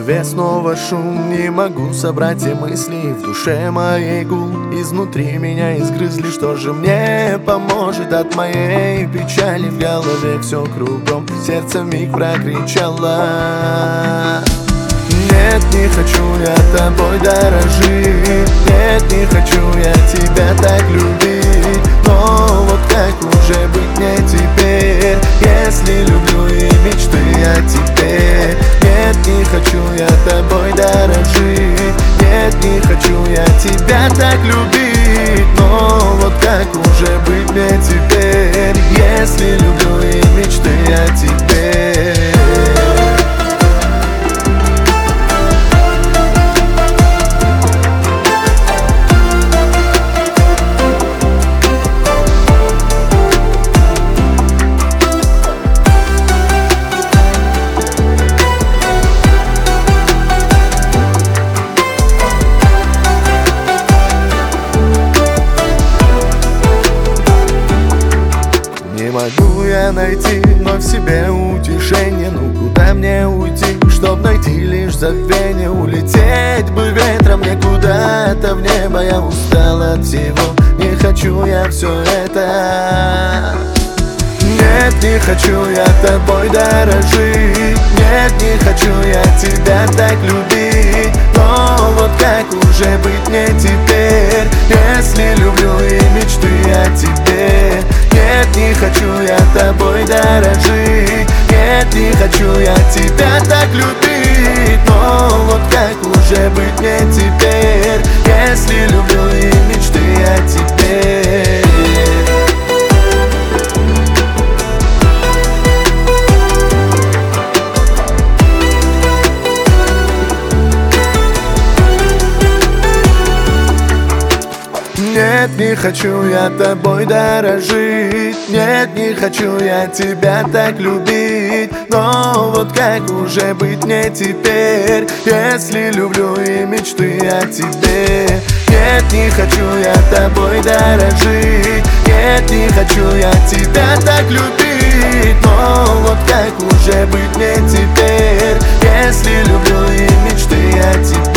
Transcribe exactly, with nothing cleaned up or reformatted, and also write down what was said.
голове снова шум, не могу собрать все мысли. В душе моей гул, изнутри меня изгрызли. Что же мне поможет от моей печали? В голове все кругом, сердце вмиг прокричало: нет, не хочу я тобой дорожить, нет, не хочу я тебя так любить. Но вот как уже быть мне теперь, если люблю и мечты о тебе? Нет, не хочу я тобой дорожить, нет, не хочу я тебя так любить. Но вот как уже быть мне теперь, если люблю и мечты о тебе? Не могу я найти вновь себе утешение. Ну куда мне уйти, чтоб найти лишь забвение? Улететь бы ветром мне куда-то в небо. Я устал от всего, не хочу я все это. Нет, не хочу я тобой дорожить, нет, не хочу я тебя так любить. Но вот как уже быть мне теперь, если люблю и мечты о тебе? Нет, не хочу я тобой дорожить, нет, не хочу я тебя так любить. Но вот как уже быть мне теперь, если люблю и мечты о тебе? Нет, не хочу я тобой дорожить, нет, не хочу я тебя так любить. Но вот как уже быть мне теперь, если люблю и мечты о тебе? Нет, не хочу я тобой дорожить, нет, не хочу я тебя так любить. Но вот как уже быть мне теперь, если люблю и мечты о тебе?